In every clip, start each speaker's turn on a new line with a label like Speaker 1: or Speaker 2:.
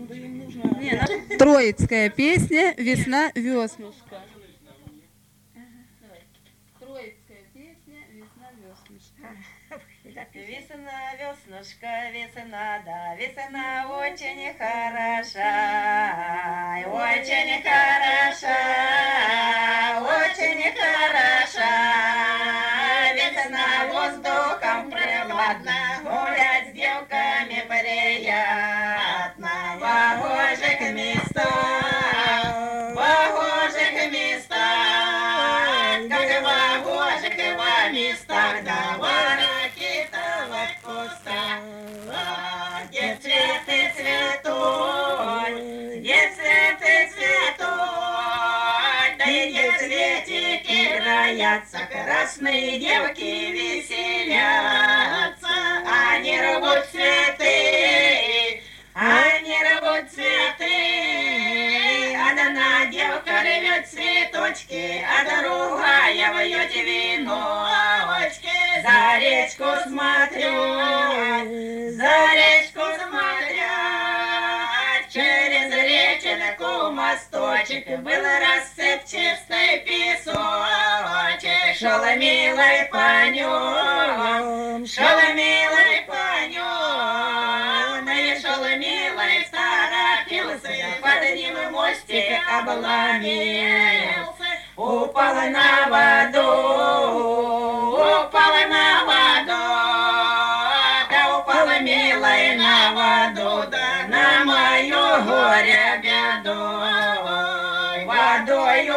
Speaker 1: Троицкая песня «Весна, веснушка». Троицкая песня «Весна, веснушка».
Speaker 2: Весна, веснушка, весна, да, весна очень хороша, очень хороша, очень хороша. Весна воздухом прохладна, гулять с девками приятно. В похожих местах, как в похожих местах, да, где цветы цветут, где цветы цветут, да и где цветики роятся, красные девки веселятся. Они рвут цветы, одна девка рвет цветочки, а другая вьет веночки. За речку смотрю, через реченку мосточек, был рассыпчатый песочек. Шел милый по нем, шел милый, торопился, под ним мостик обломился, упал на воду, милой на воду, да на мою горе беду. Водою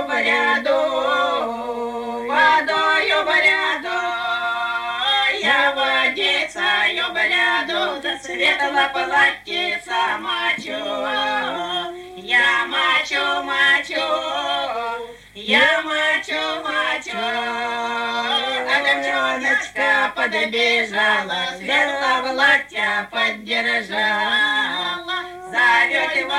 Speaker 2: бряду, я водицею бряду, да светло платьица мочу. Я мочу, а девчоночка подбежала, светло платье поддержала. Зовет в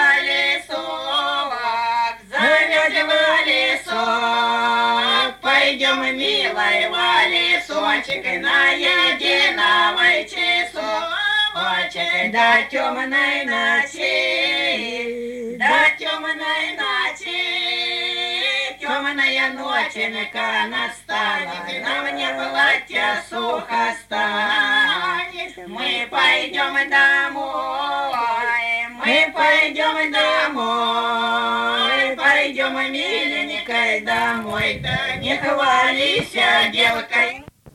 Speaker 2: лесок, пойдем, милый, в лесочек, на единовый часочек, до темной ночи, темная ноченька настала, на мне платье сухо станет. Мы пойдем домой, пойдем, миленькой, домой, да не хвалися, девкой.